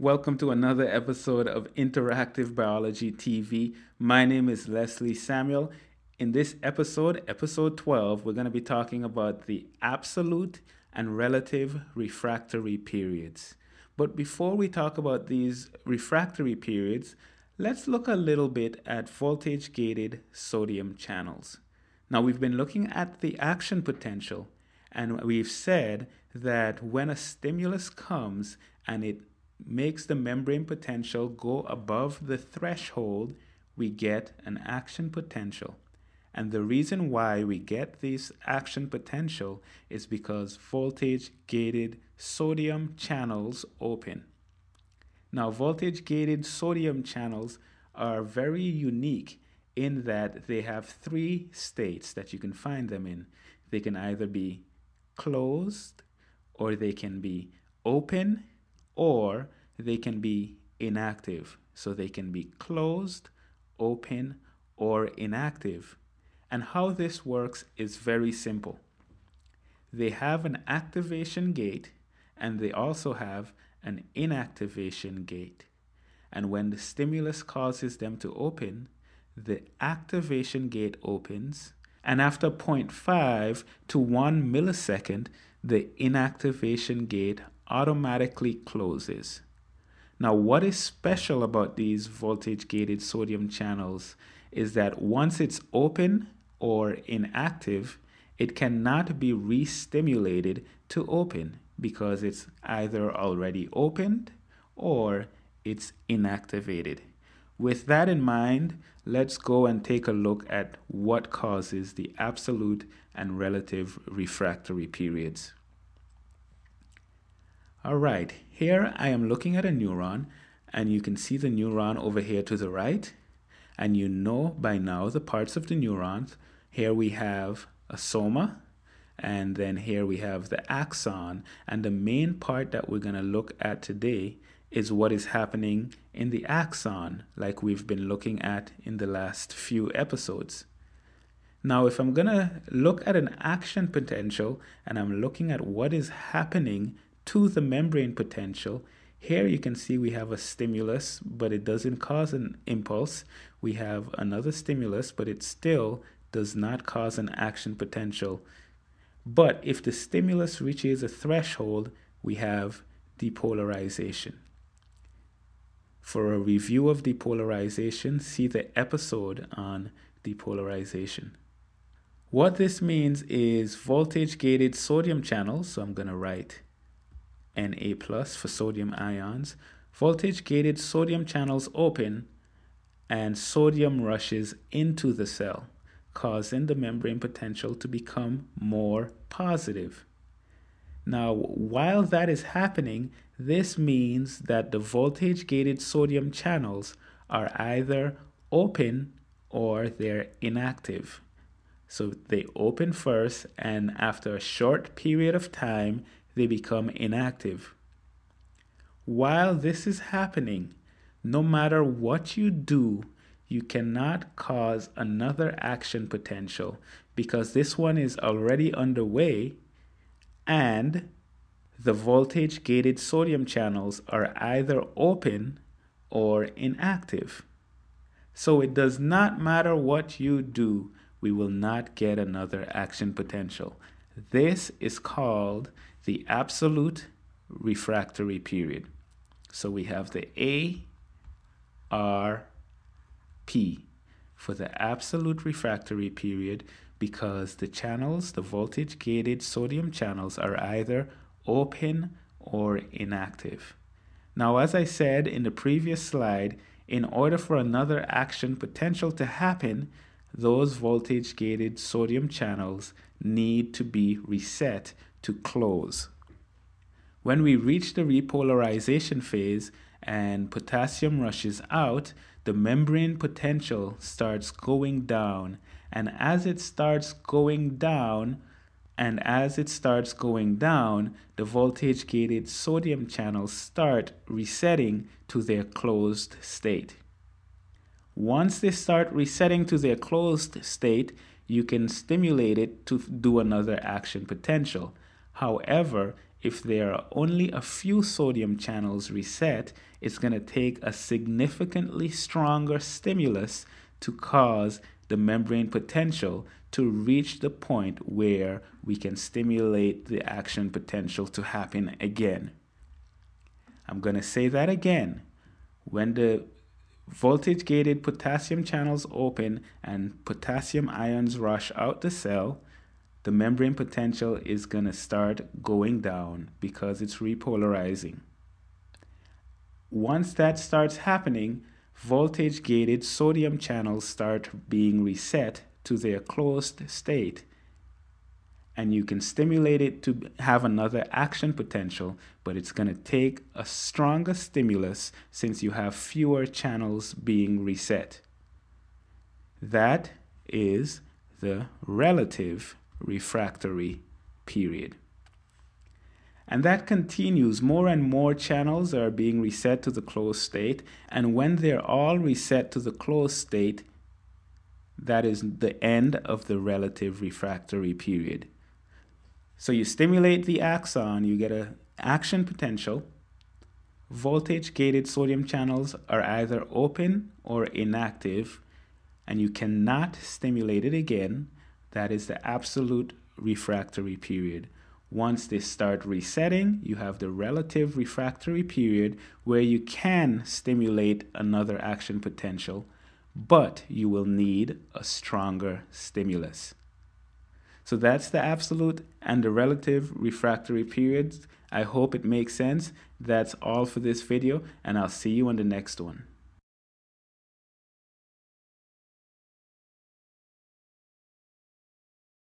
Welcome to another episode of Interactive Biology TV. My name is Leslie Samuel. In this episode, episode 12, we're going to be talking about the absolute and relative refractory periods. But before we talk about these refractory periods, let's look a little bit at voltage gated sodium channels. Now, we've been looking at the action potential, and we've said that when a stimulus comes and it makes the membrane potential go above the threshold, we get an action potential. And the reason why we get this action potential is because voltage gated sodium channels open. Now, voltage gated sodium channels are very unique in that they have three states that you can find them in. They can either be closed, or they can be open, or they can be inactive. So they can be closed, open, or inactive. And how this works is very simple. They have an activation gate and they also have an inactivation gate. And when the stimulus causes them to open, the activation gate opens, and after 0.5 to 1 millisecond, the inactivation gate automatically closes. Now, what is special about these voltage gated sodium channels is that once it's open or inactive, it cannot be re-stimulated to open because it's either already opened or it's inactivated. With that in mind, let's go and take a look at what causes the absolute and relative refractory periods. All right, here I am looking at a neuron, and you can see the neuron over here to the right. And you know by now the parts of the neurons. Here we have a soma, and then here we have the axon. And the main part that we're going to look at today is what is happening in the axon, like we've been looking at in the last few episodes. Now, if I'm going to look at an action potential and I'm looking at what is happening to the membrane potential, here you can see we have a stimulus, but it doesn't cause an impulse. We have another stimulus, but it still does not cause an action potential. But if the stimulus reaches a threshold, we have depolarization. For a review of depolarization, see the episode on depolarization. What this means is voltage gated sodium channels, so I'm going to write Na plus for sodium ions. Voltage gated sodium channels open and sodium rushes into the cell, causing the membrane potential to become more positive. Now, while that is happening, this means that the voltage gated sodium channels are either open or they're inactive. So they open first, and after a short period of time, they become inactive. While this is happening, no matter what you do, you cannot cause another action potential because this one is already underway, and the voltage gated sodium channels are either open or inactive. So it does not matter what you do, we will not get another action potential. This is called the absolute refractory period. So we have the ARP for the absolute refractory period because the channels, the voltage gated sodium channels, are either open or inactive. Now, as I said in the previous slide, in order for another action potential to happen, those voltage gated sodium channels need to be reset to close. When we reach the repolarization phase and potassium rushes out, the membrane potential starts going down. And as it starts going down, the voltage gated sodium channels start resetting to their closed state. Once they start resetting to their closed state, you can stimulate it to do another action potential. However, if there are only a few sodium channels reset, it's going to take a significantly stronger stimulus to cause the membrane potential to reach the point where we can stimulate the action potential to happen again. I'm going to say that again. When the voltage gated potassium channels open and potassium ions rush out the cell, the membrane potential is going to start going down because it's repolarizing. Once that starts happening, voltage gated sodium channels start being reset to their closed state, and you can stimulate it to have another action potential, but it's going to take a stronger stimulus since you have fewer channels being reset. That is the relative refractory period. And that continues. More and more channels are being reset to the closed state, and when they're all reset to the closed state, that is the end of the relative refractory period. So you stimulate the axon, you get an action potential. Voltage gated sodium channels are either open or inactive, and you cannot stimulate it again. That is the absolute refractory period. Once they start resetting, you have the relative refractory period where you can stimulate another action potential, but you will need a stronger stimulus. So that's the absolute and the relative refractory periods. I hope it makes sense. That's all for this video, and I'll see you on the next one.